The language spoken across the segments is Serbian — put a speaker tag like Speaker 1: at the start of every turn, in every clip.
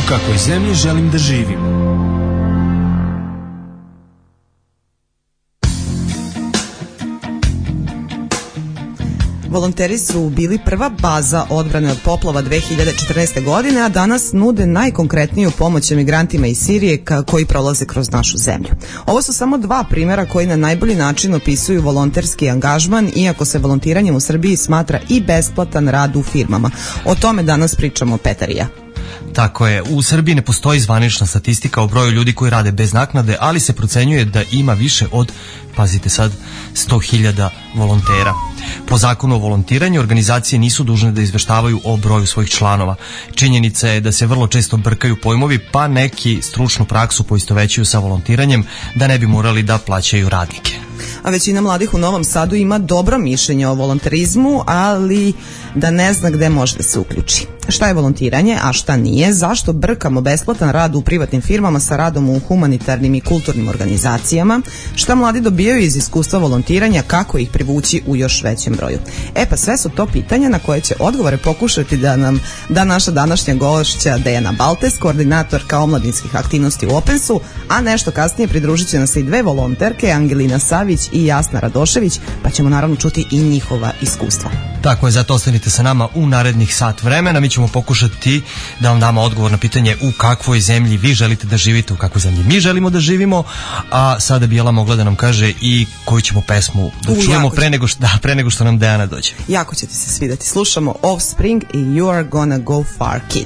Speaker 1: kakvoj zemlji želim da živim.
Speaker 2: Volonteri su bili prva baza odbrane od poplava 2014. godine, a danas nude najkonkretniju pomoć emigrantima iz Sirije koji prolaze kroz našu zemlju. Ovo su samo dva primjera koji na najbolji način opisuju volonterski angažman, iako se volontiranjem u Srbiji smatra i besplatan rad u firmama. O tome danas pričamo Petar i ja.
Speaker 3: Tako je, u Srbiji ne postoji zvanična statistika o broju ljudi koji rade bez naknade, ali se procenjuje da ima više od, pazite sad, 100.000 volontera. Po zakonu o volontiranju, organizacije nisu dužne da izveštavaju o broju svojih članova. Činjenica je da se vrlo često brkaju pojmovi, pa neki stručnu praksu poistovećuju sa volontiranjem da ne bi morali da plaćaju radnike.
Speaker 2: A većina mladih u Novom Sadu ima dobro mišljenje o volonterizmu, ali da ne zna gde može da se uključi. Šta je volontiranje, a šta nije? Zašto brkamo besplatan rad u privatnim firmama sa radom u humanitarnim i kulturnim organizacijama? Šta mladi dobijaju iz iskustva volontiranja? Kako ih privući u još većem broju? Pa sve su to pitanja na koje će odgovore pokušati da nam da naša današnja gošća Dejana Baltes, koordinatorka omladinskih aktivnosti u Opensu, a nešto kasnije pridružit će nas i dve volonterke, Angelina Savić i Jasna Radošević, pa ćemo naravno čuti i njihova iskustva.
Speaker 3: Tako je, zato ostanite sa nama u narednih sat vremena. Mi ćemo pokušati da vam damo odgovor na pitanje u kakvoj zemlji vi želite da živite, u kakvoj zemlji mi želimo da živimo, a sada bi Jela mogla da nam kaže i koju ćemo pesmu da čujemo pre nego što nam Dejana dođe.
Speaker 2: Jako ćete se svidjeti. Slušamo Offspring i You Are Gonna Go Far, Kid.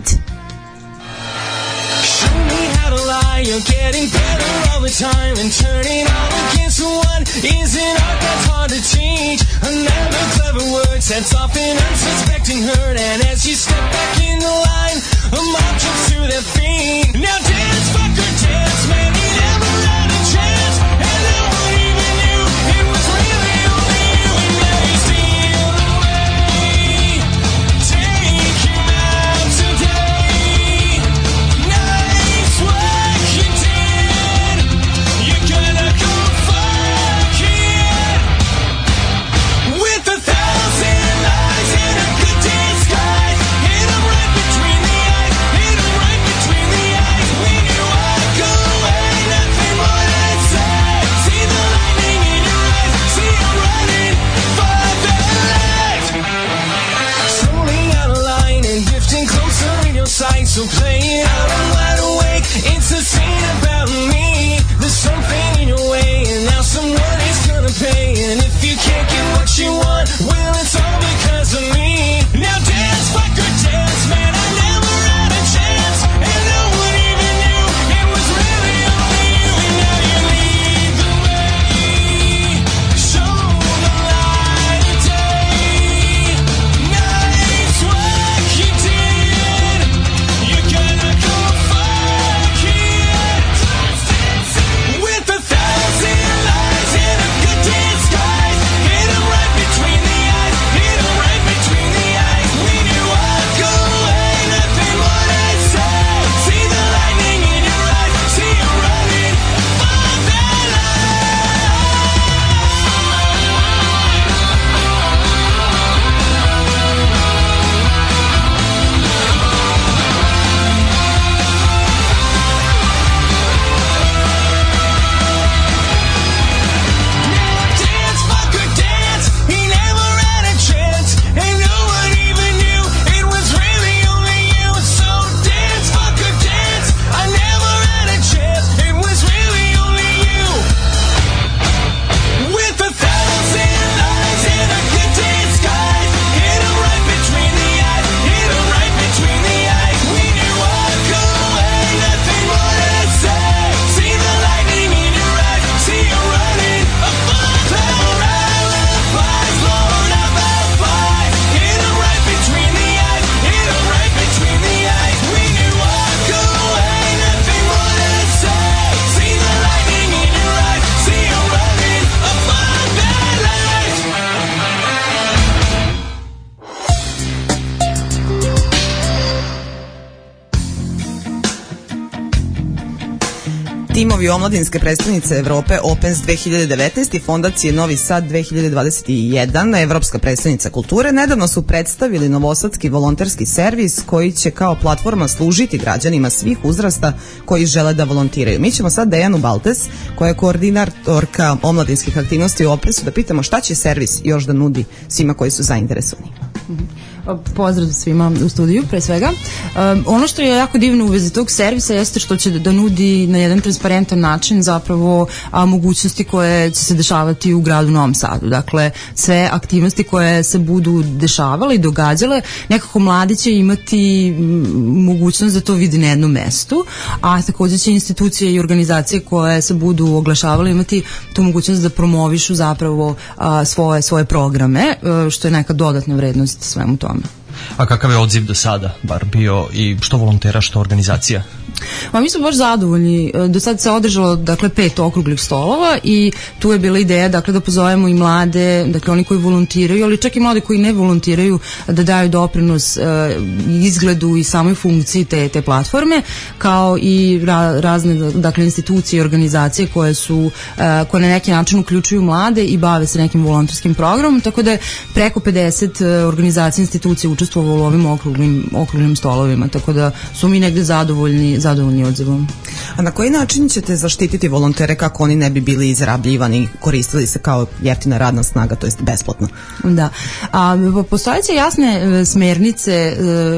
Speaker 4: You're getting better all the time, and turning all against one is an art that's hard to teach. Another clever word sets off an unsuspecting hurt, and as you step back in the line, a mob jumps to their feet. Now dance, fucker, dance, man, you never had a chance, and no one even knew it was really only you, and now you steal away. Take him out today. Nice work. You're gonna go far, kid. With 1,000 lies and a good disguise, and
Speaker 2: timovi omladinske predstavnice Evrope Opens 2019 i Fondacije Novi Sad 2021, Evropska predstavnica kulture, nedavno su predstavili novosadski volonterski servis koji će kao platforma služiti građanima svih uzrasta koji žele da volontiraju. Mi ćemo sad Dejanu Baltes, koja je koordinatorka omladinskih aktivnosti u Opresu, da pitamo šta će servis još da nudi svima koji su zainteresovani.
Speaker 5: Pozdrav svima u studiju, pre svega. Ono što je jako divno u vezi tog servisa jeste što će da nudi na jedan transparentan način zapravo mogućnosti koje će se dešavati u gradu Novom Sadu. Dakle, sve aktivnosti koje se budu dešavale i događale, nekako mladi će imati mogućnost da to vidi na jednom mestu, a takođe će institucije i organizacije koje se budu oglašavale imati tu mogućnost da promovišu zapravo svoje programe, što je neka dodatna vrednost svemu tome.
Speaker 3: A kakav je odziv do sada, bar bio i što volontera, što organizacija?
Speaker 5: Mi smo baš zadovoljni. Do sad se održalo 5 okruglih stolova i tu je bila ideja da pozovemo i mlade, oni koji volontiraju, ali čak i mlade koji ne volontiraju, da daju doprinos izgledu i samoj funkciji te platforme, kao i razne institucije i organizacije koje na neki način uključuju mlade i bave se nekim volonterskim programom, tako da je preko 50 organizacija i institucija učestvovalo u ovim okruglim stolovima, tako da su mi negde zadovoljni odzivom.
Speaker 2: A na koji način ćete zaštititi volontere kako oni ne bi bili izrabljivani, koristili se kao jeftina radna snaga, to jest besplatno?
Speaker 5: Da. Postojeće jasne smernice,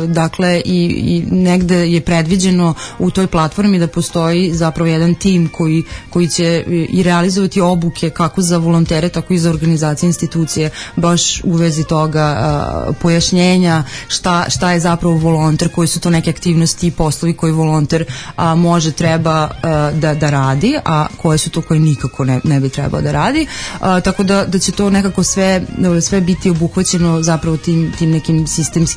Speaker 5: i negde je predviđeno u toj platformi da postoji zapravo jedan tim koji će i realizovati obuke kako za volontere, tako i za organizacije institucije, baš u vezi toga pojašnjenja šta je zapravo volonter, koji su to neke aktivnosti i poslovi koji volonter treba da radi, a koje su to koje nikako ne bi trebao da radi, tako da će to nekako sve biti obuhvaćeno zapravo tim nekim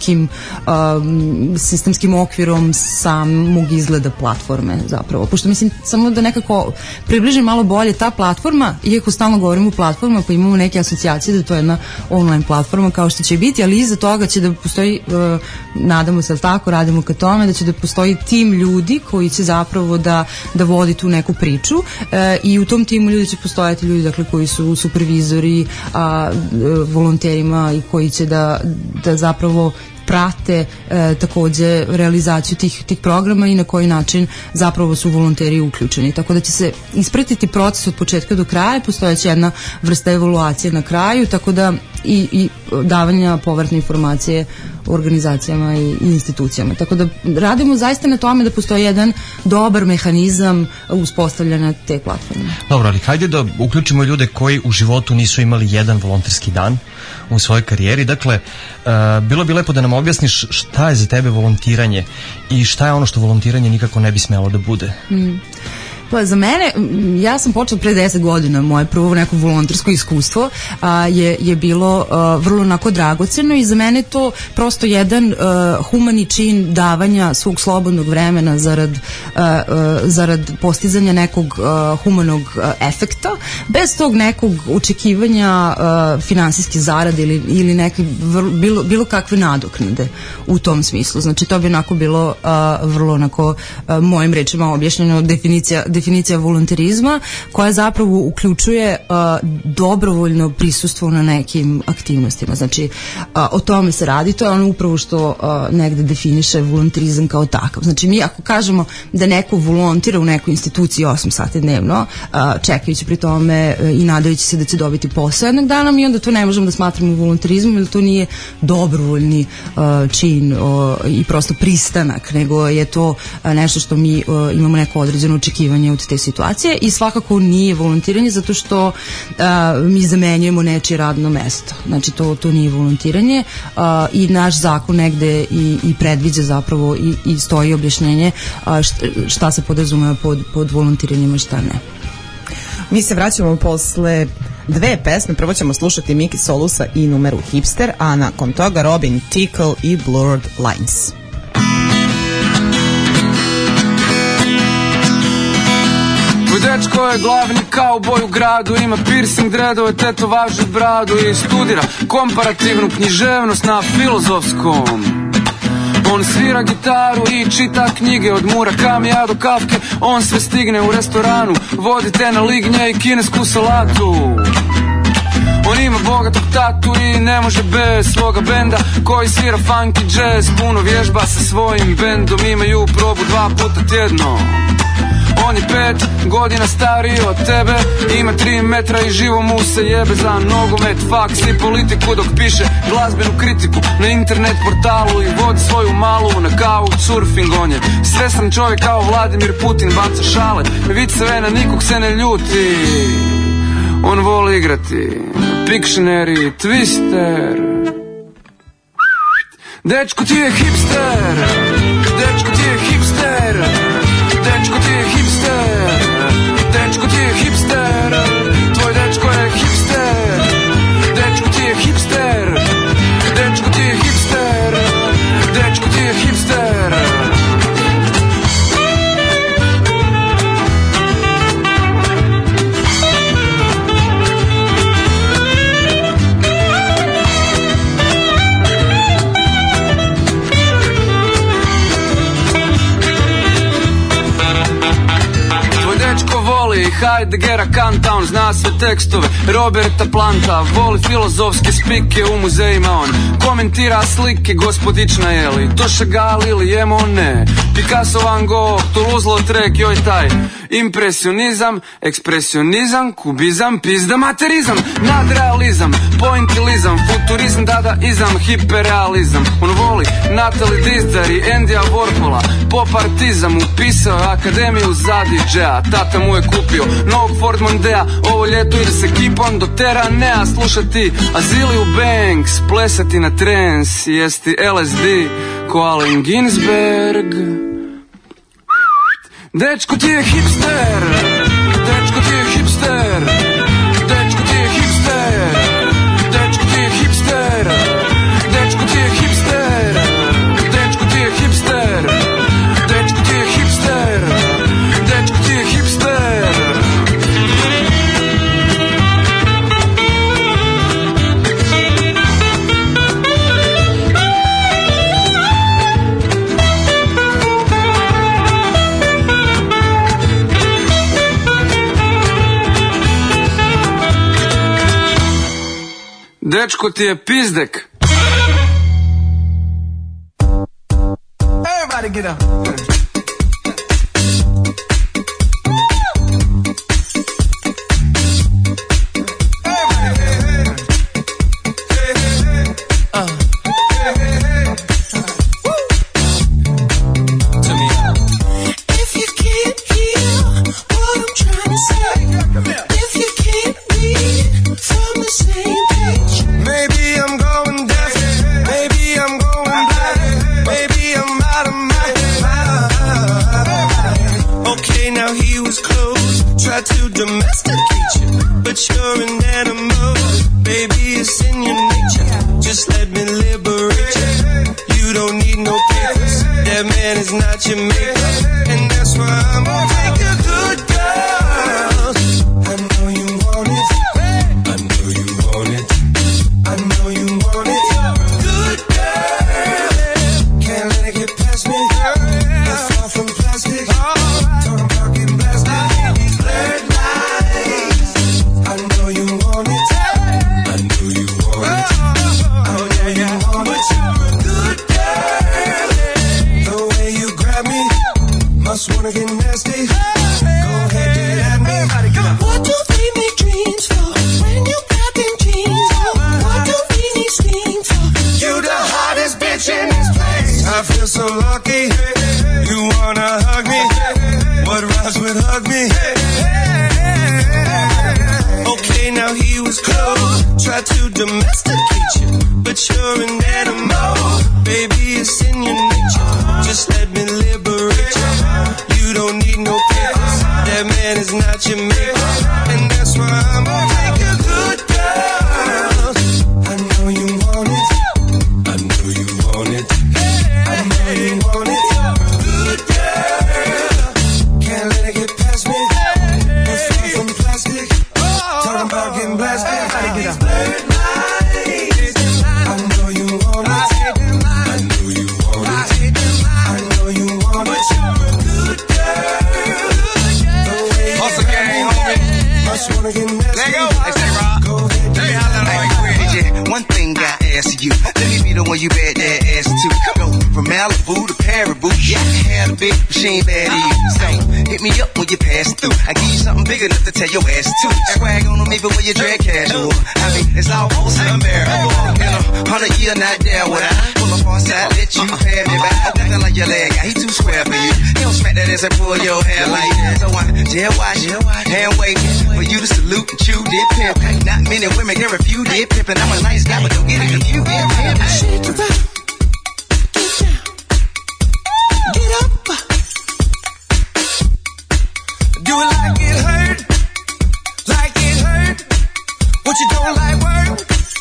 Speaker 5: sistemskim okvirom samog izgleda platforme zapravo, pošto mislim samo da nekako približim malo bolje ta platforma, iako stalno govorimo o platforma pa imamo neke asocijacije da to je jedna online platforma kao što će biti, ali iza toga će da postoji, nadamo se, tako radimo ka tome, da će da postoji tim ljudi koji će zapravo da vodi tu neku priču, i u tom timu ljudi će postojati ljudi koji su supervizori volonterima i koji će da zapravo prate takođe realizaciju tih programa i na koji način zapravo su volonteri uključeni. Tako da će se ispratiti proces od početka do kraja, postojeća jedna vrsta evaluacije na kraju, tako da i davanja povratne informacije organizacijama i institucijama. Tako da radimo zaista na tome da postoji jedan dobar mehanizam uspostavljanja te platforme.
Speaker 3: Dobro, ali hajde da uključimo ljude koji u životu nisu imali jedan volonterski dan u svojoj karijeri. Dakle, bilo bi lepo da nam objasniš šta je za tebe volontiranje i šta je ono što volontiranje nikako ne bi smelo da bude.
Speaker 5: Pa za mene, ja sam počela pre 10 godina, moje prvo neko volontersko iskustvo je bilo vrlo onako dragoceno i za mene to prosto jedan humani čin davanja svog slobodnog vremena zarad postizanja nekog humanog efekta, bez tog nekog očekivanja finansijske zarade ili neke bilo kakve nadoknade u tom smislu. Znači to bi onako bilo vrlo onako mojim rečima objašnjeno definicija volonterizma, koja zapravo uključuje dobrovoljno prisustvo na nekim aktivnostima. Znači, o tome se radi, to je ono upravo što negde definiše volonterizam kao takav. Znači, mi ako kažemo da neko volontira u nekoj instituciji 8 sati dnevno, čekajući pri tome i nadajući se da će dobiti posao jednog dana, mi onda to ne možemo da smatramo volonterizmom, jer to nije dobrovoljni čin i prosto pristanak, nego je to nešto što mi imamo neko određeno očekivanje od te situacije i svakako nije volontiranje zato što mi zamenjujemo nečije radno mesto. Znači to nije volontiranje i naš zakon negde i predviđa zapravo i stoji objašnjenje šta se podrazumeva pod volontiranjem, a šta ne.
Speaker 2: Mi se vraćamo posle 2 pesme. Prvo ćemo slušati Miki Solusa i numeru Hipster, a nakon toga Robin Tickle i Blurred Lines.
Speaker 6: Tvoj dečko je glavni kauboj u gradu, ima piercing, dredove, tetovažu, bradu i studira komparativnu književnost na filozofskom. On svira gitaru i čita knjige od Murakamija do Kafke. On sve stigne u restoranu, vodi te na lignje i kinesku salatu. On ima bogatog tatu i ne može bez svoga benda koji svira funky jazz. Puno vježba sa svojim bendom, imaju probu 2 puta tjedno. On je 5 godina stariji od tebe, ima 3 metra i živo mu se jebe za nogomet, faks i politiku dok piše glazbenu kritiku na internet portalu i vodi svoju malu na couch surfing. On je svestan čovjek kao Vladimir Putin, baca šale, viceve, na nikog se ne ljuti. On voli igrati Pictionary, Twister. Dečko ti je hipster, dečko ti je hipster, dečko ti je hipster, dečko ti je hipster, tvoj dečko je hipster, dečko ti je hipster, dečko ti je hipster, dečko ti je hipster. Heideggera, Kanta, on zna sve tekstove Roberta Planta, voli filozofske spike u muzejima. On komentira slike gospodična, je li to Chagall ili je Monet, Picasso, Van Gogh, Toulouse-Lautrec, joj taj impresionizam, ekspresionizam, kubizam, pizda materizam, nadrealizam, pointilizam, futurizam, dadaizam, hiperrealizam. On voli Natalie Dizdar i Endija Warhola, pop artizam, upisao je akademiju za DJ-a, tata mu je kupio novog Ford Mondea, ovo ljeto ide s ekipom do Teranea, slušati Aziliju Banks, plesati na trance, jesti LSD ko Allen Ginsberg. Dečko ti je hipster, dečko ti je hipster, dečko ti je hipster, dečko ti je hipster, dečko ti je hipster, dečko ti je hipster, dečko ti je hipster, dečko ti je hipster. Dečko ti je pizdek.
Speaker 1: Everybody get up.
Speaker 7: Domesticate you, but you're an animal. Baby, it's in your nature. Just let me liberate you. You don't need no papers. That man is not your maker, and that's why I'm gonna take a good girl. I know you want it. I know you want it. I know you want it. Good girl. Can't let it get past me. That's far from plastic. Don't about getting blasted. Wanna get nasty? Go ahead, get at me. What do they make dreams for when you got them jeans on? What do we need steam for? You the hottest bitch in this place. I feel so lucky. You wanna hug me? What rhymes with hug me? Okay, now he was close. Tried to domesticate you, but you're an animal. Baby, it's in your nature. Just let me liberate you. You don't need no papers. That man is not your maker, and that's why I'm gonna take a good girl. I know you want it. I know you want it. I know you want it. Good girl. Can't let it get past me. We're far from plastic. Talking about getting blasted. These blurred lines. I know you want it. I know you want it. one thing I ask you. Let me be the one you bet that ass to. Go from Malibu to Paribu. Yeah, I had a big machine bad to you. So hit me up when you pass through. I give you something big enough to tell your ass to. Swag on them even when you drag casual. I mean, it's almost unbearable. In 100 years, not there would I pull up on side, let you pay me back. Nothing like your leg guy, he too square for you. He don't smack that ass and pull your hair like that. So I jail watch, hand waiting for you to salute and chew dip pimp. Not many women can refuse dip pimpin'. I'm a nice guy, but don't get it confused. Shake it up, get down, get up. Do it like it hurt, like it hurt. What you don't like work?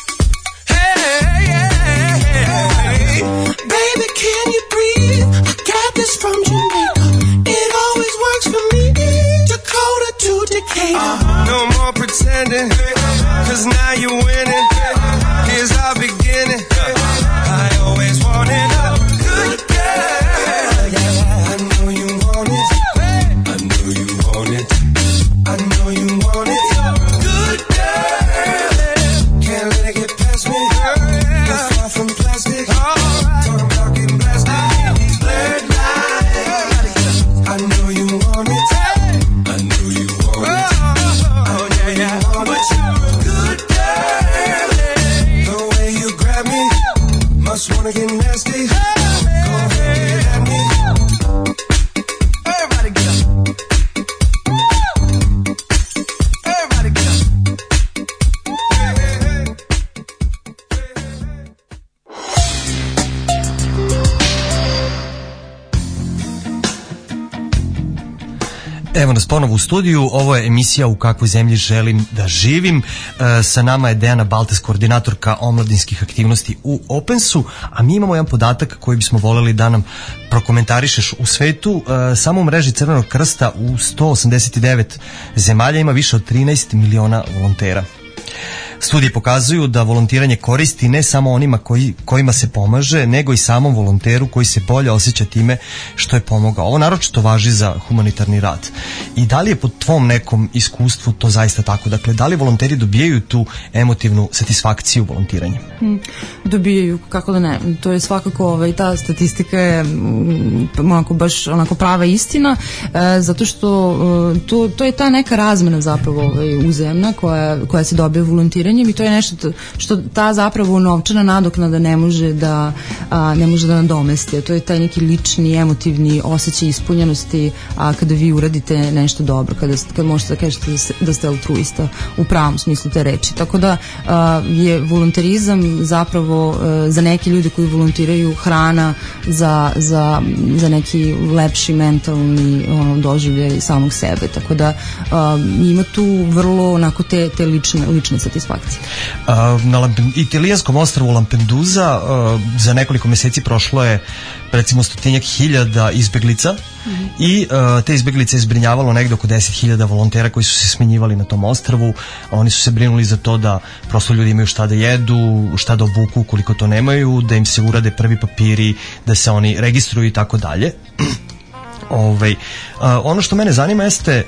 Speaker 7: Hey, baby, can you breathe? I got this from Jamaica. It always works for me. Dakota to Decatur. No more pretending, 'cause now you're winning. Here's our beginning. I always wanted a good girl. I know you want it. I know you want it. I know you want it. Good girl. Can't let it get past me. You're far from plastic. Don't rock and plastic. These blurred lines. I know you want it. I know you want it. Oh yeah. But you're a good girl. The way you grab me, must wanna get nasty. Go ahead, get at me. Everybody get up. Everybody get up.
Speaker 3: Evo nas ponovo u studiju, ovo je emisija U kakvoj zemlji želim da živim. Sa nama je Dejana Baltes, koordinatorka omladinskih aktivnosti u Opensu, a mi imamo jedan podatak koji bismo voljeli da nam prokomentarišeš. U svetu, samo u mreži Crvenog krsta u 189 zemalja ima više od 13 miliona volontera. Studije pokazuju da volontiranje koristi ne samo onima kojima se pomaže, nego i samom volonteru koji se bolje osjeća time što je pomogao. Ovo naročito važi za humanitarni rad. I da li je po tvom nekom iskustvu to zaista tako? Dakle, da li volonteri dobijaju tu emotivnu satisfakciju volontiranjem?
Speaker 5: Dobijaju, kako da ne. To je svakako, ta statistika je baš onako prava istina, zato što to je ta neka razmena zapravo uzemna koja se dobije volontiranjem i to je nešto što ta zapravo novčana nadoknada ne može da nadomesti. To je taj neki lični, emotivni osjećaj ispunjenosti kada vi uradite nešto dobro, kad možete da kažete da ste altruista u pravom smislu te reči. Tako da je volonterizam zapravo za neke ljude koji volontiraju hrana za neki lepši mentalni doživljaj samog sebe. Tako da ima tu vrlo onako te lične satisfakcije.
Speaker 3: Na italijanskom ostrvu Lampedusa za nekoliko meseci prošlo je recimo 100.000 izbeglica i te izbeglice je zbrinjavalo negde oko 10.000 volontera koji su se smenjivali na tom ostrvu. Oni su se brinuli za to da prosto ljudi imaju šta da jedu, šta da obuku ukoliko to nemaju, da im se urade prvi papiri, da se oni registruju i tako dalje. Ono što mene zanima jeste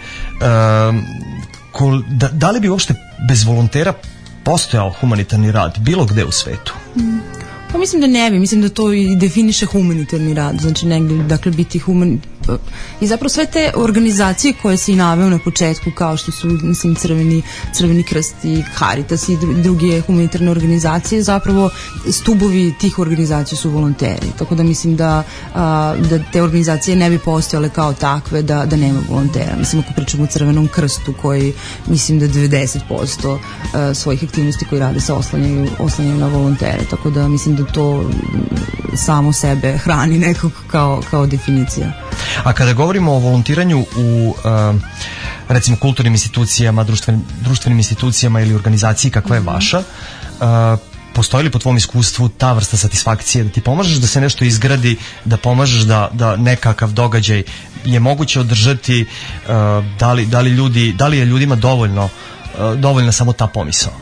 Speaker 3: da li bi uopšte bez volontera postojao humanitarni rad bilo gde u svetu?
Speaker 5: Pa mislim da ne bi, mislim da to i definiše humanitarni rad, znači negdje, dakle, biti i zapravo sve te organizacije koje se i naveo na početku, kao što su, mislim, Crveni krst i Caritas i druge humanitarne organizacije, zapravo stubovi tih organizacija su volonteri, tako da mislim da te organizacije ne bi postojale kao takve da nema volontera. Mislim, ako pričamo o Crvenom krstu koji, mislim da 90% svojih aktivnosti koji rade se oslanjaju na volontere, tako da mislim da to samo sebe hrani nekako kao definicija.
Speaker 3: A kada govorimo o volontiranju u recimo kulturnim institucijama, društvenim institucijama ili organizaciji kakva je vaša, postoji li po tvom iskustvu ta vrsta satisfakcije da ti pomažeš da se nešto izgradi, da pomažeš da nekakav događaj je moguće održati, da li je ljudima dovoljna samo ta pomisao?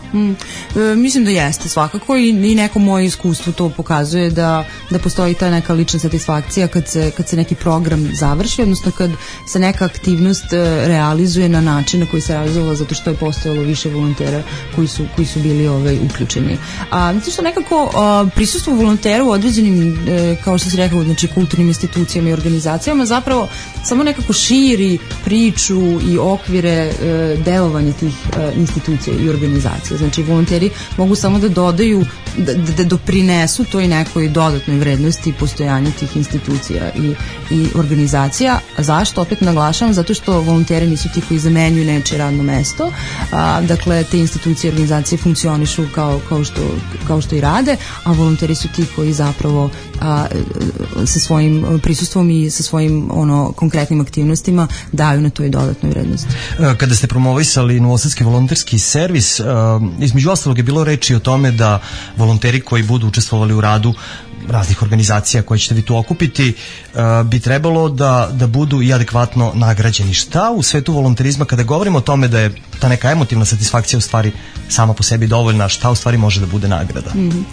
Speaker 5: Mislim da jeste svakako i neko moje iskustvo to pokazuje da postoji ta neka lična satisfakcija kad se neki program završi, odnosno kad se neka aktivnost realizuje na način na koji se realizovala zato što je postojalo više volontera koji su bili uključeni. Zato što nekako prisustvo volontera u određenim, kao što si rekao, znači kulturnim institucijama i organizacijama zapravo samo nekako širi priču i okvire delovanja tih institucija i organizacija. Znači volonteri mogu samo da dodaju, da doprinesu toj nekoj dodatnoj vrednosti postojanja tih institucija i organizacija. A zašto? Opet naglašavam, zato što volonteri nisu ti koji zamenjuju nečije radno mesto. Dakle, te institucije i organizacije funkcionišu kao što i rade, a volonteri su ti koji zapravo sa svojim prisustvom i sa svojim konkretnim aktivnostima daju na toj dodatnoj vrednosti.
Speaker 3: Kada ste promovisali Novosadski volonterski servis, između ostalog je bilo reči o tome da volonteri koji budu učestvovali u radu raznih organizacija koje ćete vi tu okupiti bi trebalo da budu i adekvatno nagrađeni. Šta u svetu volonterizma, kada govorimo o tome da je ta neka emotivna satisfakcija u stvari sama po sebi dovoljna, šta u stvari može da bude nagrada?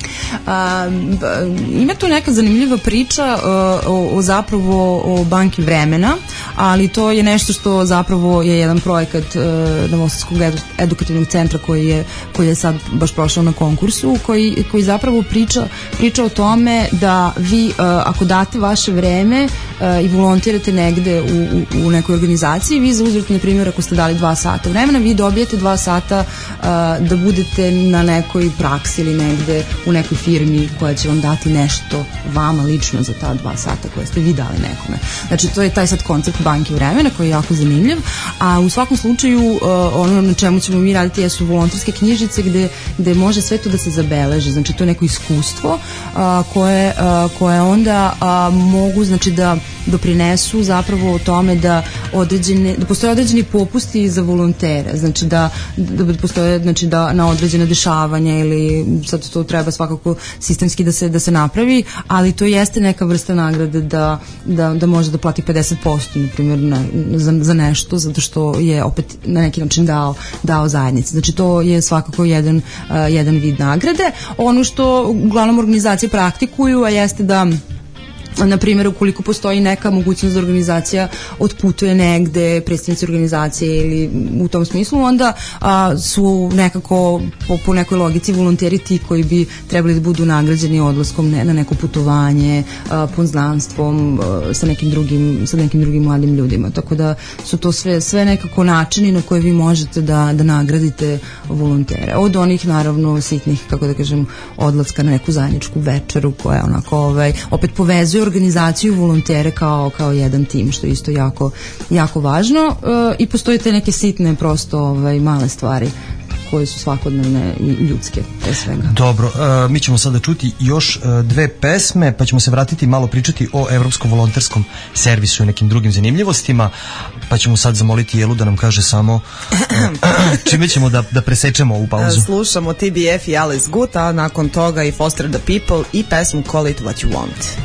Speaker 5: Ima tu neka zanimljiva priča o banki vremena, ali to je nešto što zapravo je jedan projekat Novosadskog edukativnog centra koji je sad baš prošao na konkursu, koji zapravo priča o tome da vi ako date vaše vreme i volontirate negde u nekoj organizaciji, vi za uzvrat, na primjer, ako ste dali 2 sata vremena, vi dobijete 2 sata da budete na nekoj praksi ili negde u nekoj firmi koja će vam dati nešto vama lično za ta 2 sata koje ste vi dali nekome. Znači to je taj sad koncept banke vremena koji je jako zanimljiv, a u svakom slučaju ono na čemu ćemo mi raditi jesu volonterske knjižice gde može sve to da se zabeleži, znači to je neko iskustvo koje onda mogu, znači da doprinesu zapravo o tome da postoje određeni popusti za volontere, znači da postoje, znači da na određene dešavanja ili sad to treba svakako sistemski da se napravi, ali to jeste neka vrsta nagrade da može da plati 50% na primjer za nešto, zato što je opet na neki način dao zajednici. Znači to je svakako jedan vid nagrade. Ono što uglavnom organizacije praktikuju, a jeste da na primjer, ukoliko postoji neka mogućnost da organizacija otputuje negde, predstavnici organizacije ili u tom smislu, onda su nekako po nekoj logici volonteri ti koji bi trebali da budu nagrađeni odlaskom na neko putovanje, poznanstvom sa nekim drugim mladim ljudima. Tako da su to sve nekako načini na koje vi možete da nagradite volontere. Od onih naravno sitnih, kako da kažem, odlaska na neku zajedničku večeru koja onako opet povezuje organizaciju volontere kao jedan tim, što je isto jako važno, i postoje te neke sitne prosto male stvari koje su svakodnevne i ljudske pre svega.
Speaker 3: Dobro, mi ćemo sada čuti još 2 pesme, pa ćemo se vratiti malo pričati o Evropskom volonterskom servisu i nekim drugim zanimljivostima, pa ćemo sad zamoliti Jelu da nam kaže samo čime ćemo da presečemo ovu pauzu.
Speaker 2: Slušamo TBF i Alice Good, a nakon toga i Foster the People i pesmu Call It What You Want.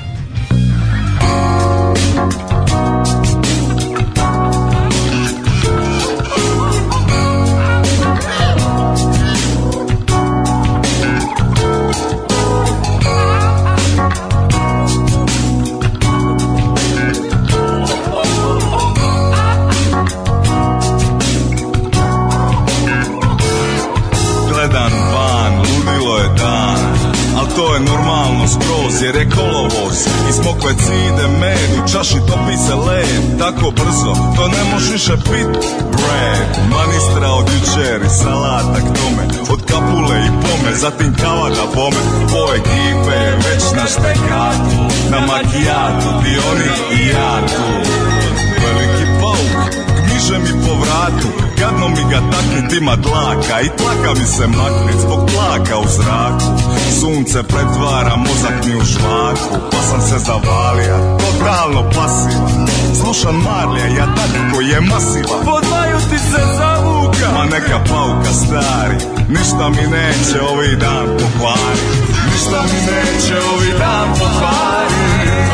Speaker 8: To je normalno skroz jer je kolovoz. Iz mokve cide med, u čaši topi se led. Tako brzo, to ne možeš više pit. Bread, manistra od jučer i salata k tome. Od kapule i pome, zatim kava da bome. Po ekipe je već na štekatu, na makijatu, ti oni i ja tu. Veliki pauk, gmiže mi po vratu. Gadno mi ga taknit ima dlaka i tlaka mi se maknit zbog tlaka u zraku. Sunce pretvara mozak mi u žvaku, pa sam se zavalija, totalno pasivan. Slušam Marlija, ja tak koji je masivan. Podvaju ti se zavuka, ma neka pauka stari. Ništa mi neće ovi dan pokvari. Ništa mi neće ovi dan pokvari.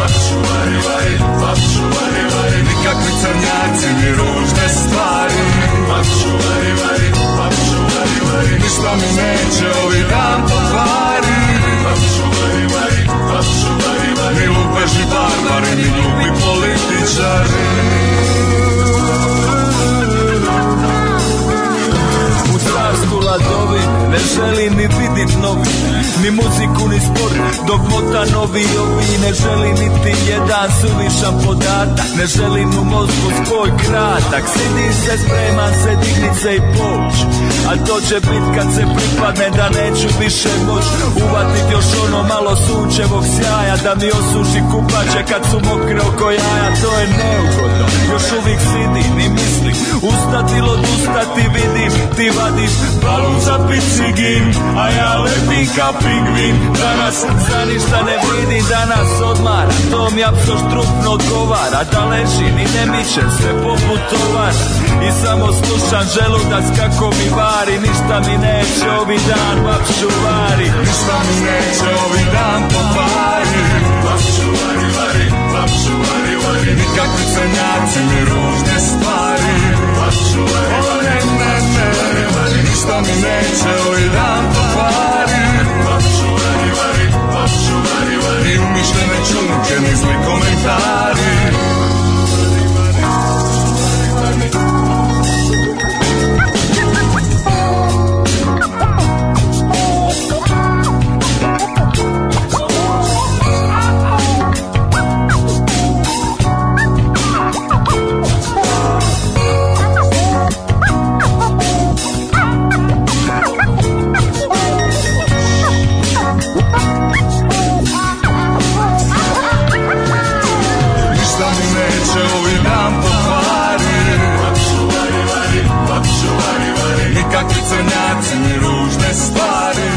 Speaker 8: Nikakvi crnjaci ni ružne stvari. ništa mi neće ovaj dan pokvari. Ni lupeži barbari, ni glupi političari.
Speaker 9: U carstvu ladovi ne želim ni vidit novi, ni muziku ni sport, dok mota novi ovi. Ne želim niti jedan suvišan podatak, ne želim u mozgu spoj kratak. Sidi se, spreman se, dignit se i poć, a to će bit kad se pripadne da neću više moć uvatit još ono malo sunčevog sjaja, da mi osuši kupače kad su mokre oko jaja. To je neugodno, još uvijek sidim i mislim ustati ili odustati. Vidim, ti vadiš balon za picigin, a ja letim ka pingvin. Danas za ništa ne vidim, danas odmara, to mi apsoštrupno odgovara. Da ležim i ne mičem se poput tovara i samo slušam želudac kako mi vari. Ništa mi neće ovi dan, papšuvari.
Speaker 8: Ništa mi neće ovi dan pokvari. Papšuvari, vari, papšuvari, vari. Nikakvi crnjaci, ni ružne stvari. Papšuvari, vari, papšuvari, vari. Ništa mi neće ovi dan pokvari. Papšuvari, vari, papšuvari, vari. Ni umišljene čunke, ni zli komentari. Nikakvi crnjaci, ni ružne stvari.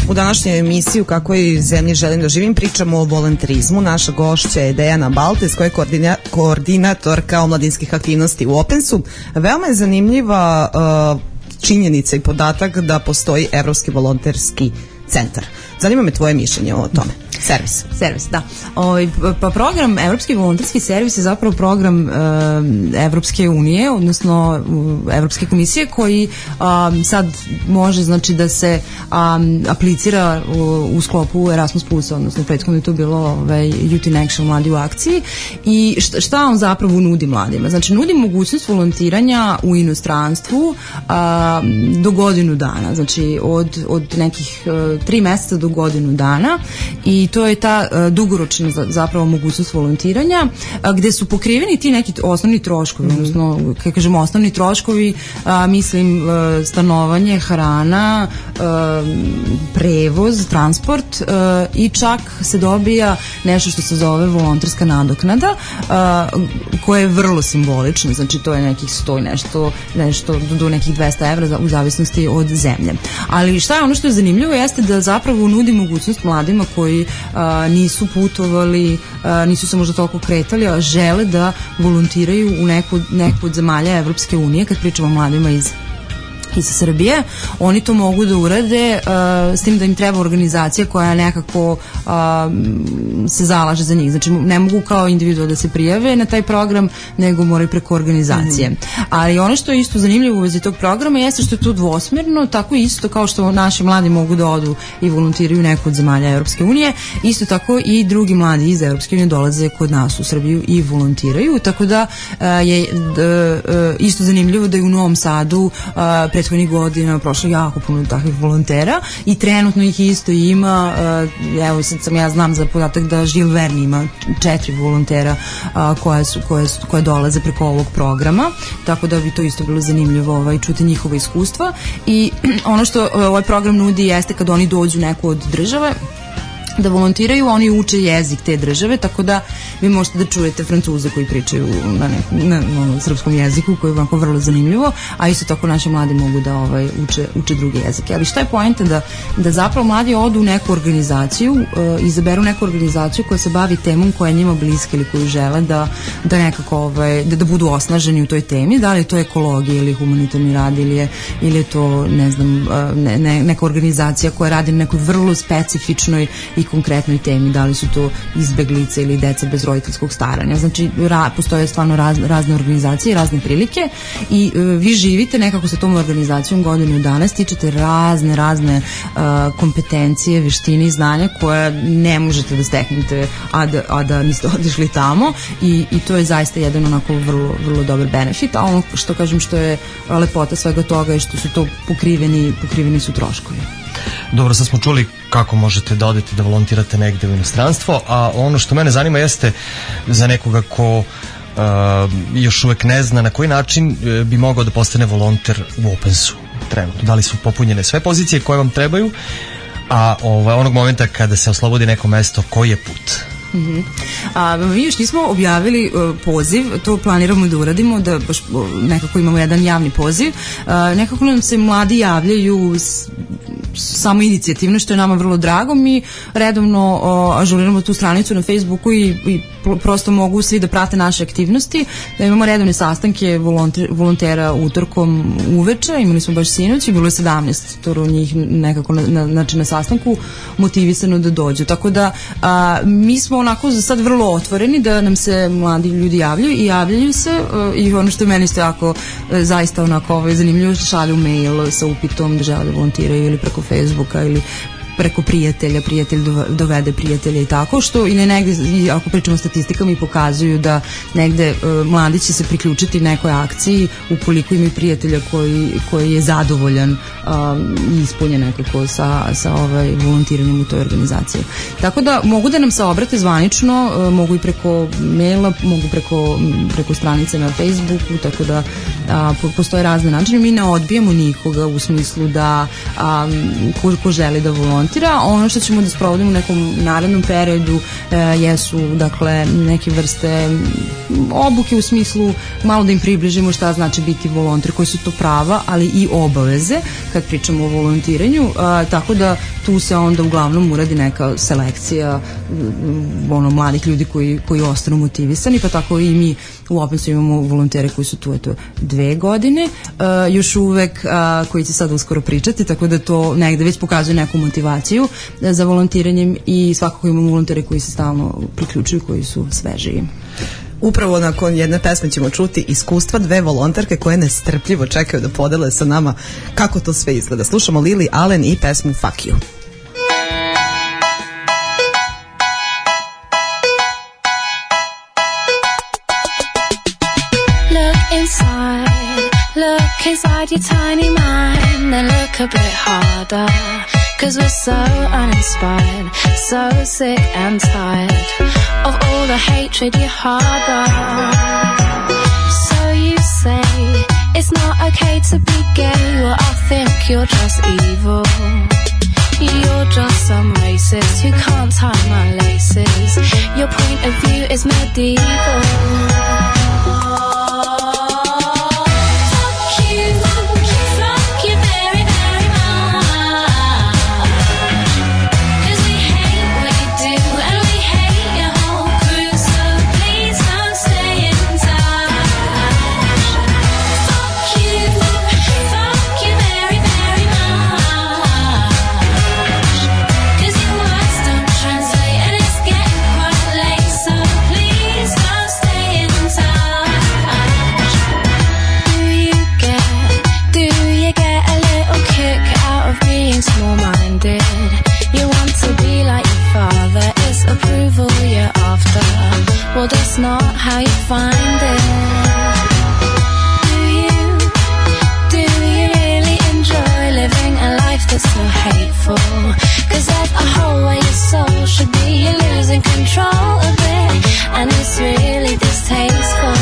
Speaker 2: U današnjoj emisiji U kakvoj zemlji želim da živim pričamo o volonterizmu. Naša gošća je Dejana Baltes koja je koordinatorka omladinskih aktivnosti u Opensu. Veoma je zanimljiva činjenica i podatak da postoji Evropski volonterski centar. Zanima me tvoje mišljenje o tome. Servis, da. Pa program Evropski volonterski servis je zapravo program Evropske unije, odnosno Evropske komisije koji sad može znači da se aplicira u sklopu Erasmus Plusa, odnosno prethodno je to bilo Youth in Action, mladi u akciji. I šta on zapravo nudi mladima? Znači nudi mogućnost volontiranja u inostranstvu do godinu dana, znači od nekih 3 meseca do godinu dana, i to je ta dugoročna zapravo mogućnost volontiranja, gde su pokriveni ti neki osnovni troškovi, odnosno, kako kažemo, osnovni troškovi, mislim, stanovanje, hrana, prevoz, transport, i čak se dobija nešto što se zove volonterska nadoknada, koja je vrlo simbolična, znači to je nekih 100 i nešto do nekih 200 evra u zavisnosti od zemlje. Ali šta je ono što je zanimljivo jeste da zapravo nudi mogućnost mladima koji nisu putovali, nisu se možda toliko kretali, a žele da volontiraju u neku od zemalja Evropske unije. Kad pričamo o mladima iz Srbije, oni to mogu da urade, s tim da im treba organizacija koja nekako se zalaže za njih. Znači ne mogu kao individual da se prijave na taj program, nego moraju preko organizacije. Ali ono što je isto zanimljivo u vezi tog programa jeste što je to dvosmerno, tako isto kao što naši mladi mogu da odu i volontiraju u neku od zemalja Evropske unije, isto tako i drugi mladi iz Evropske unije dolaze kod nas u Srbiju i volontiraju, tako da je isto zanimljivo da je u Novom Sadu prethodnih godina prošlo jako puno takvih volontera i trenutno ih isto ima. Evo sad ja znam za podatak da Žil Verni ima 4 volontera koje dolaze preko ovog programa, tako da bi to isto bilo zanimljivo čuti njihova iskustva. I ono što ovaj program nudi jeste kad oni dođu u neku od države da volontiraju, oni uče jezik te države, tako da vi možete da čujete Francuze koji pričaju na srpskom jeziku, koji je ovako vrlo zanimljivo, a isto tako naši mladi mogu da uče druge jezike. Ali šta je poenta? Da zapravo mladi odu u neku organizaciju, izaberu neku organizaciju koja se bavi temom koja je njima bliska ili koju žele da nekako da budu osnaženi u toj temi, da li je to ekologija ili humanitarni rad ili je to, ne znam, neka organizacija koja radi na nekoj vrlo specifičnoj i konkretnoj temi, da li su to izbeglice ili deca bez roditeljskog staranja. Znači, postoje stvarno razne organizacije, razne prilike i vi živite nekako sa tom organizacijom godinu dana, stičete razne kompetencije, veštine i znanja koje ne možete da steknete, a da niste otišli tamo, i to je zaista jedan onako vrlo dobar benefit. A ono što kažem što je lepota svega toga je što su to pokriveni su troškovi.
Speaker 3: Dobro, sad smo čuli kako možete da odete da volontirate negde u inostranstvo, a ono što mene zanima jeste za nekoga ko još uvek ne zna na koji način bi mogao da postane volonter u Opensu trenutno. Da li su popunjene sve pozicije koje vam trebaju, a onog momenta kada se oslobodi neko mesto, koji je put?
Speaker 5: Mi još nismo objavili poziv, to planiramo da uradimo, da baš nekako imamo jedan javni poziv. Nekako nam se mladi javljaju samo inicijativno, što je nama vrlo drago. Mi redovno ažuriramo tu stranicu na Facebooku i prosto mogu svi da prate naše aktivnosti. Da imamo redovne sastanke volontera utorkom uveče, imali smo baš sinoć i bilo je 17 njih nekako na sastanku motivisano da dođu. Tako da mi smo onako za sad vrlo otvoreni da nam se mladi ljudi javljaju i javljaju se, i ono što je meni isto jako zaista onako zanimljivo, šalju mail sa upitom da žele da volontiraju ili preko Facebooka ili preko prijatelj dovede prijatelja i tako, što i negde, ako pričamo o statistikama, i pokazuju da negde mladi će se priključiti nekoj akciji ukoliko imaju prijatelja koji je zadovoljan i ispunjen nekako sa volontiranjem u toj organizaciji. Tako da mogu da nam se obrate zvanično, mogu i preko maila, mogu preko stranice na Facebooku, tako da postoje razne načine. Mi ne odbijamo nikoga u smislu da ko želi da volontira volontira. Ono što ćemo da sprovodimo u nekom narednom periodu jesu dakle neke vrste obuke u smislu malo da im približimo šta znači biti volonter, koji su to prava, ali i obaveze kad pričamo o volontiranju, tako da tu se onda uglavnom uradi neka selekcija mladih ljudi koji ostanu motivisani, pa tako i mi u Opensu imamo volontere koji su tu 2 godine, još uvek koji će sad uskoro pričati, tako da to negde već pokazuje neku motivaciju za volontiranjem i svakako imamo volontere koji se stalno priključuju, koji su svežiji.
Speaker 2: Upravo nakon jedne pesme ćemo čuti iskustva 2 volonterke koje nestrpljivo čekaju da podele sa nama kako to sve izgleda. Slušamo Lily Allen i pesmu Fuck You.
Speaker 10: Look inside your tiny mind and look a bit harder, 'cause we're so uninspired, so sick and tired of all the hatred you harbor. So you say it's not okay to be gay, well I think you're just evil. You're just some racist who can't tie my laces. Your point of view is medieval. Small-minded, you want to be like your father, it's approval you're after, well that's not how you find it. Do you really enjoy living a life that's so hateful? 'Cause there's a hole where your soul should be, you're losing control of it, and it's really distasteful.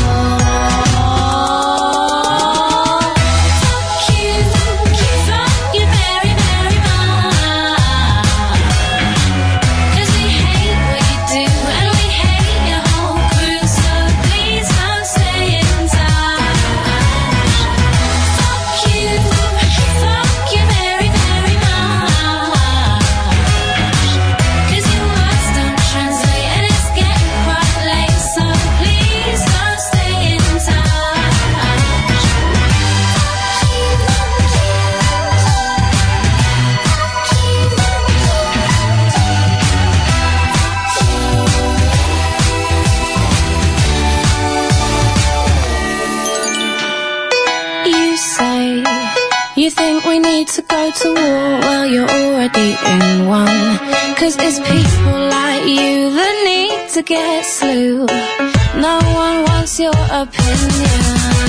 Speaker 10: You think we need to go to war? Well, you're already in one. 'Cause it's people like you that need to get slew. No one wants your opinion.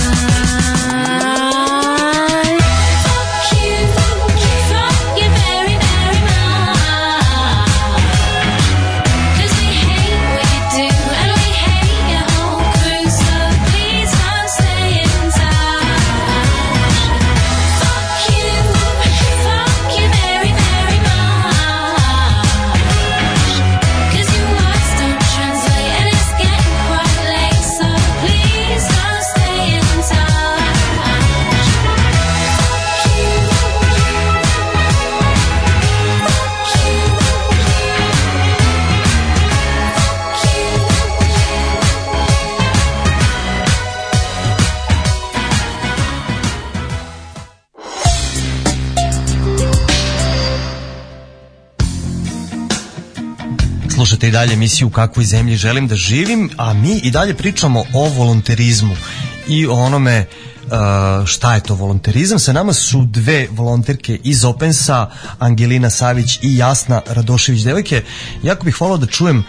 Speaker 3: Slušate i dalje emisiju U kakvoj zemlji želim da živim, a mi i dalje pričamo o volonterizmu i o onome šta je to volonterizam. Sa nama su 2 volonterke iz Opensa, Angelina Savić i Jasna Radošević. Devojke, jako bih volao da čujem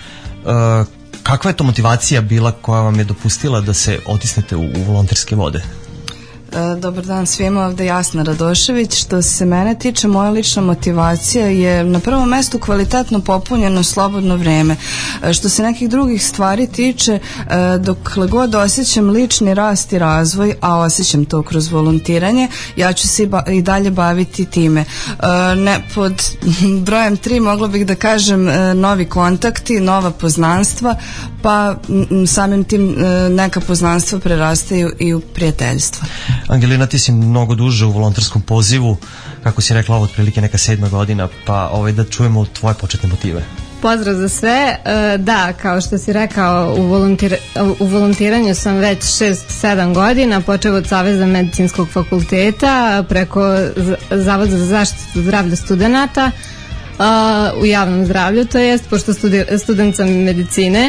Speaker 3: kakva je to motivacija bila koja vam je dopustila da se otisnete u volonterske vode?
Speaker 11: Dobar dan svima, ovde Jasna Radošević. Što se mene tiče, moja lična motivacija je na prvom mestu kvalitetno popunjeno slobodno vreme. Što se nekih drugih stvari tiče, dokle god osjećam lični rast i razvoj, a osjećam to kroz volontiranje, ja ću se i dalje baviti time. Pod brojem 3 mogla bih da kažem novi kontakti, nova poznanstva, pa samim tim neka poznanstva prerastaju i u prijateljstva.
Speaker 3: Angelina, ti si mnogo duže u volonterskom pozivu, kako si rekla, ovo otprilike neka 7. godina, pa da čujemo tvoje početne motive.
Speaker 12: Pozdrav za sve. Da, kao što si rekao, u volontiranju sam već 6-7 godina, počeo od Saveza medicinskog fakulteta, preko Zavoda za zaštitu zdravlja studenata, u javnom zdravlju, to jest, pošto student sam medicine.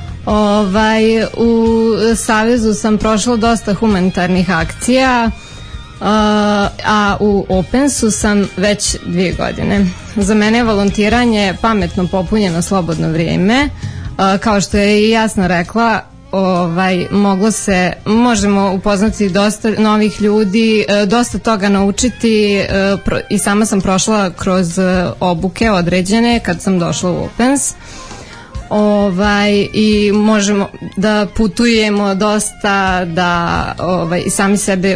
Speaker 12: U Savezu sam prošla dosta humanitarnih akcija, a u Opensu sam već 2 godine. Za mene je volontiranje pametno popunjeno slobodno vrijeme. Kao što je i Jasna rekla, možemo upoznati dosta novih ljudi, dosta toga naučiti, i sama sam prošla kroz obuke određene kad sam došla u Opens. I možemo da putujemo dosta, da i sami sebe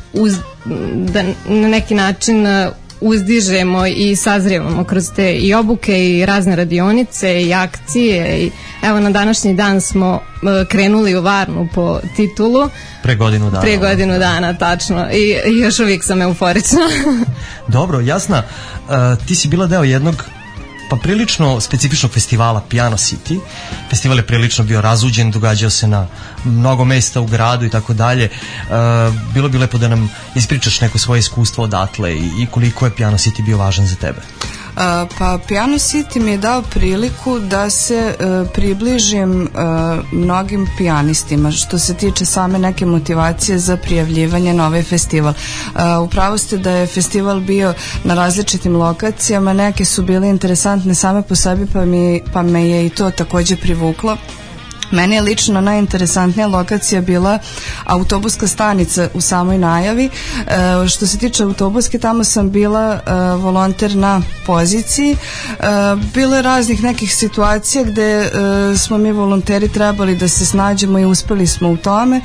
Speaker 12: da na neki način uzdižemo i sazrijevamo kroz te i obuke i razne radionice i akcije. I evo, na današnji dan smo krenuli u Varnu po titulu.
Speaker 3: Pre godinu dana,
Speaker 12: tačno. I još uvijek sam euforična.
Speaker 3: Dobro, Jasna, ti si bila deo jednog prilično specifičnog festivala Piano City. Festival je prilično bio razuđen, događao se na mnogo mesta u gradu i tako dalje. Bilo bi lepo da nam ispričaš neko svoje iskustvo odatle i koliko je Piano City bio važan za tebe.
Speaker 11: Pa Piano City mi je dao priliku da se približim mnogim pijanistima što se tiče same neke motivacije za prijavljivanje na ovaj festival. Upravo ste da je festival bio na različitim lokacijama, neke su bile interesantne same po sebi, pa me je i to također privuklo. Meni je lično najinteresantnija lokacija bila autobuska stanica u samoj najavi. Što se tiče autobuske, tamo sam bila volonter na poziciji. Bilo je raznih nekih situacija gde smo mi volonteri trebali da se snađemo i uspeli smo u tome.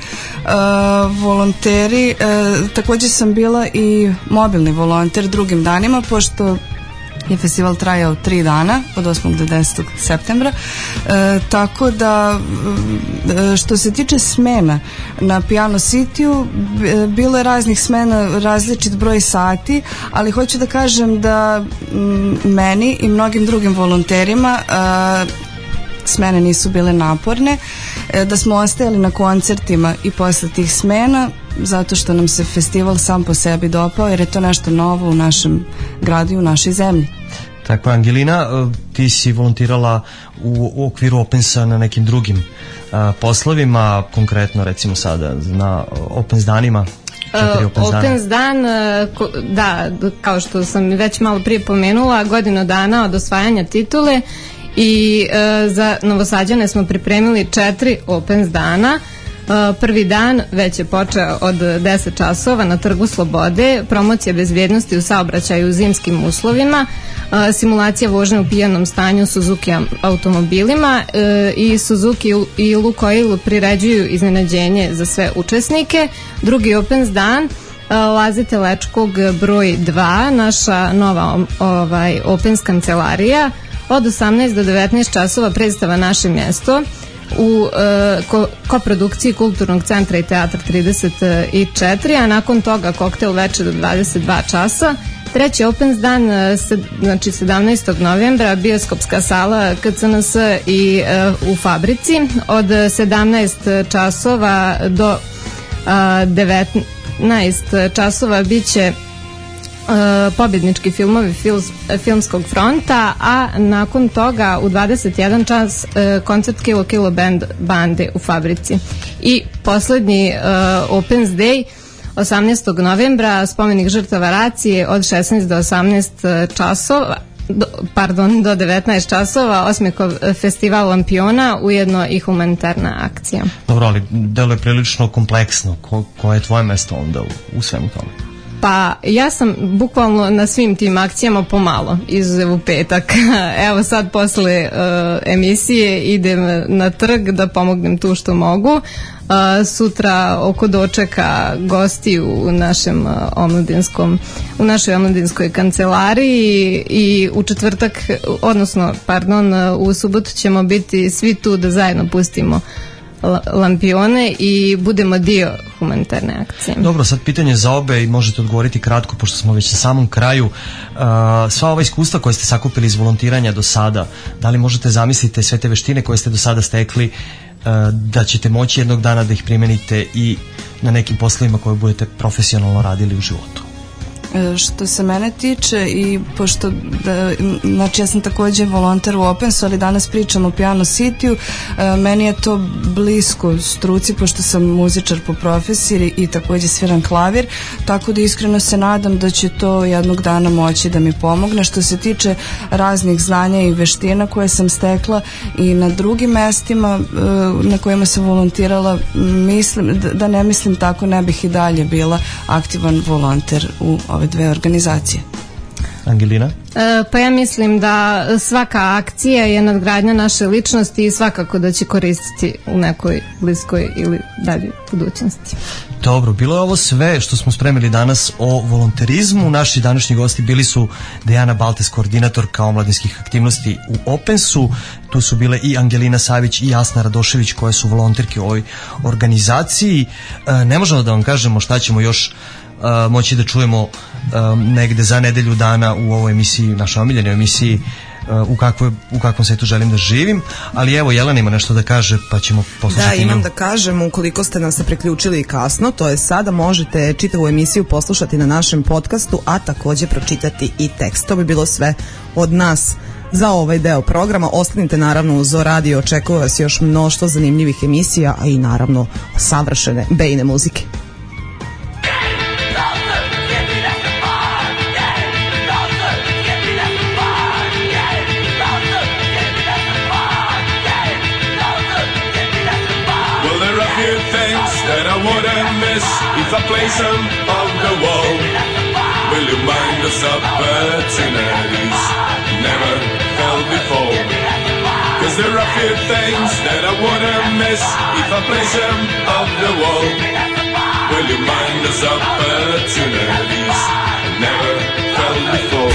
Speaker 11: Volonteri, također sam bila i mobilni volonter drugim danima, pošto je festival trajao 3 dana, od 8. do 10. septembra. Tako da, što se tiče smena na Piano City-u, bilo je raznih smena, različit broj sati, ali hoću da kažem da meni i mnogim drugim volonterima smene nisu bile naporne, da smo ostajali na koncertima i posle tih smena, zato što nam se festival sam po sebi dopao, jer je to nešto novo u našem gradu i u našoj zemlji.
Speaker 3: Tako je, Angelina, ti si volontirala u okviru Opensa na nekim drugim poslovima, konkretno recimo sada na Opens danima.
Speaker 12: Opens dan, da, kao što sam već malo prije pomenula, godinu dana od osvajanja titule, i za Novosađane smo pripremili 4 Opens dana. Prvi dan već je počeo od 10 časova na Trgu Slobode, promocija bezbjednosti u saobraćaju u zimskim uslovima, simulacija vožnje u pijanom stanju Suzuki automobilima, i Suzuki i Lukoil priređuju iznenađenje za sve učesnike. Drugi Opens dan, Laze Telečkog broj 2, naša nova Opens kancelarija, od 18 do 19 časova predstava Naše mjesto u koprodukciji Kulturnog centra i Teatra 34, a nakon toga koktel večer do 22 časa. Treći Opens dan, znači 17. novembra, bioskopska sala KCNS i u Fabrici, od 17 časova do 19 časova bit će pobjednički filmovi Filmskog fronta, a nakon toga u 21 čas koncert Kilo Kilo bande u Fabrici. I poslednji Opens Day 18. novembra, spomenik žrtava racije od 16 do 18 časova, do 19 časova, Osmehov festival Lampiona, ujedno i humanitarna akcija.
Speaker 3: Dobro, ali delo je prilično kompleksno. Koje je tvoje mesto onda u svemu tome?
Speaker 12: Pa ja sam bukvalno na svim tim akcijama pomalo, izuzev u petak. Evo sad posle emisije idem na trg da pomognem tu što mogu. Sutra oko dočeka gosti u našoj omladinskoj kancelariji i u četvrtak, u subotu ćemo biti svi tu da zajedno pustimo Lampione i budemo dio humanitarne akcije.
Speaker 3: Dobro, sad pitanje za obe i možete odgovoriti kratko pošto smo već na samom kraju. Sva ova iskustva koje ste sakupili iz volontiranja do sada, da li možete zamisliti sve te veštine koje ste do sada stekli da ćete moći jednog dana da ih primenite i na nekim poslovima koje budete profesionalno radili u životu?
Speaker 11: Što se mene tiče i pošto znači ja sam takođe volonter u Opensu, ali danas pričam o Piano City-u, meni je to blisko struci pošto sam muzičar po profesiji i takođe sviram klavir, tako da iskreno se nadam da će to jednog dana moći da mi pomogne. Što se tiče raznih znanja i veština koje sam stekla i na drugim mestima na kojima sam volontirala, mislim da ne mislim tako, ne bih i dalje bila aktivan volonter u ove dve organizacije.
Speaker 3: Angelina?
Speaker 12: Pa ja mislim da svaka akcija je nadgradnja naše ličnosti i svakako da će koristiti u nekoj bliskoj ili daljoj budućnosti.
Speaker 3: Dobro, bilo je ovo sve što smo spremili danas o volonterizmu. Naši današnji gosti bili su Dejana Baltes, koordinatorka omladinskih aktivnosti u Opensu. Tu su bile i Angelina Savić i Jasna Radošević koje su volonterke u ovoj organizaciji. Ne možemo da vam kažemo šta ćemo još moći da čujemo negde za nedelju dana u ovoj emisiji, našoj omiljenoj emisiji u kakvom svetu želim da živim, ali evo Jelena ima nešto da kaže pa ćemo poslušati.
Speaker 2: Da, imam da kažem, ukoliko ste nam se priključili kasno, to je sada, možete čitavu emisiju poslušati na našem podcastu, a takođe pročitati i tekst. To bi bilo sve od nas za ovaj deo programa. Ostanite naravno uz Radio, očekuje vas još mnoštvo zanimljivih emisija, a i naravno savršene bejne muzike.
Speaker 8: That I wouldn't miss if I place them on the wall. Will you mind those opportunities never felt before? Cause there are few things that I wouldn't miss if I place them on the wall. Will you mind those opportunities never felt before?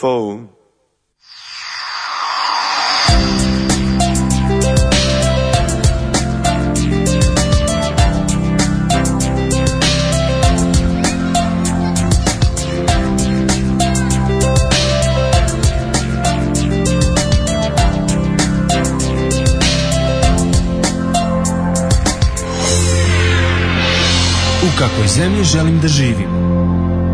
Speaker 13: fall.
Speaker 1: U kakvoj zemlji želim da živim?